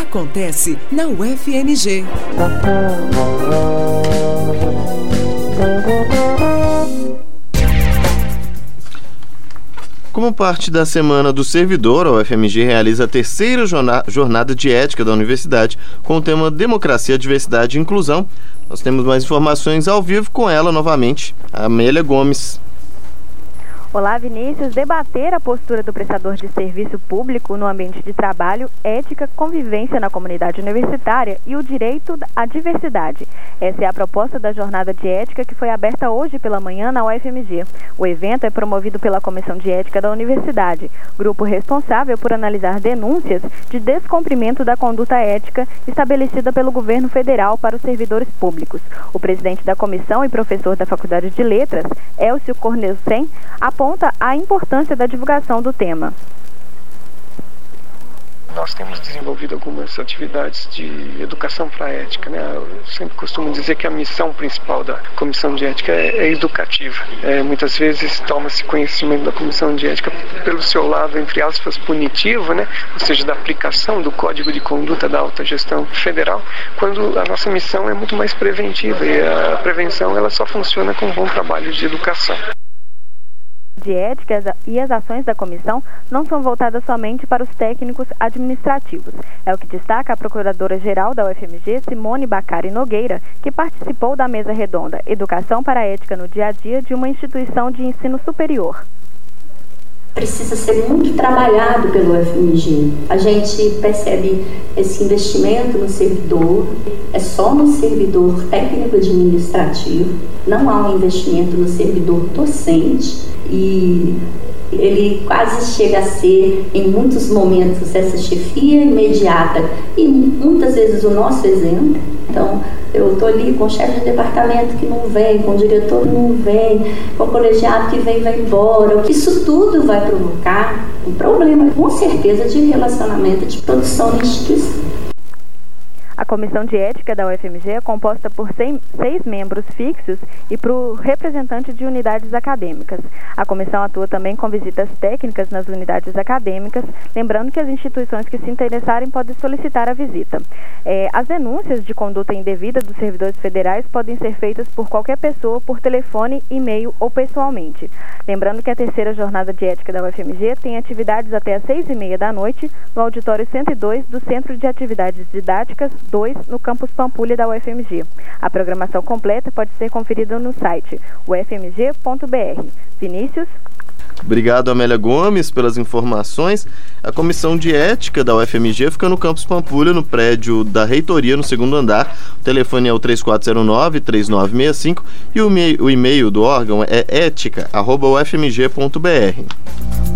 acontece na UFMG. Como parte da Semana do Servidor, a UFMG realiza a terceira jornada de ética da universidade com o tema Democracia, Diversidade e Inclusão. Nós temos mais informações ao vivo com ela novamente, a Amélia Gomes. Olá, Vinícius. Debater a postura do prestador de serviço público no ambiente de trabalho, ética, convivência na comunidade universitária e o direito à diversidade. Essa é a proposta da jornada de ética que foi aberta hoje pela manhã na UFMG. O evento é promovido pela Comissão de Ética da Universidade, grupo responsável por analisar denúncias de descumprimento da conduta ética estabelecida pelo governo federal para os servidores públicos. O presidente da comissão e professor da Faculdade de Letras, Elcio Cornelsen, aponta a importância da divulgação do tema. Nós temos desenvolvido algumas atividades de educação para a ética, né? Eu sempre costumo dizer que a missão principal da Comissão de Ética é educativa. Muitas vezes toma-se conhecimento da Comissão de Ética pelo seu lado, entre aspas, punitivo, né? Ou seja, da aplicação do Código de Conduta da Alta Gestão Federal, quando a nossa missão é muito mais preventiva e a prevenção ela só funciona com um bom trabalho de educação. De ética e as ações da comissão não são voltadas somente para os técnicos administrativos. É o que destaca a Procuradora-Geral da UFMG, Simone Bacari Nogueira, que participou da mesa redonda Educação para a Ética no Dia a Dia de uma instituição de ensino superior. Precisa ser muito trabalhado pelo UFMG. A gente percebe esse investimento no servidor, é só no servidor técnico-administrativo, não há um investimento no servidor docente e ele quase chega a ser, em muitos momentos, essa chefia imediata e muitas vezes o nosso exemplo. Então, eu estou ali com o chefe de departamento que não vem, com o diretor que não vem, com o colegiado que vem e vai embora. Isso tudo vai provocar um problema, com certeza, de relacionamento, de produção na instituição. A Comissão de Ética da UFMG é composta por 6 membros fixos e por representante de unidades acadêmicas. A comissão atua também com visitas técnicas nas unidades acadêmicas, lembrando que as instituições que se interessarem podem solicitar a visita. As denúncias de conduta indevida dos servidores federais podem ser feitas por qualquer pessoa, por telefone, e-mail ou pessoalmente. Lembrando que a terceira jornada de ética da UFMG tem atividades até às 6h30 da noite no auditório 102 do Centro de Atividades Didáticas 2, no campus Pampulha da UFMG. A programação completa pode ser conferida no site ufmg.br. Vinícius? Obrigado, Amélia Gomes, pelas informações. A Comissão de Ética da UFMG fica no campus Pampulha, no prédio da reitoria, no 2º andar. O telefone é o 3409-3965 e o e-mail do órgão é ética@ufmg.br.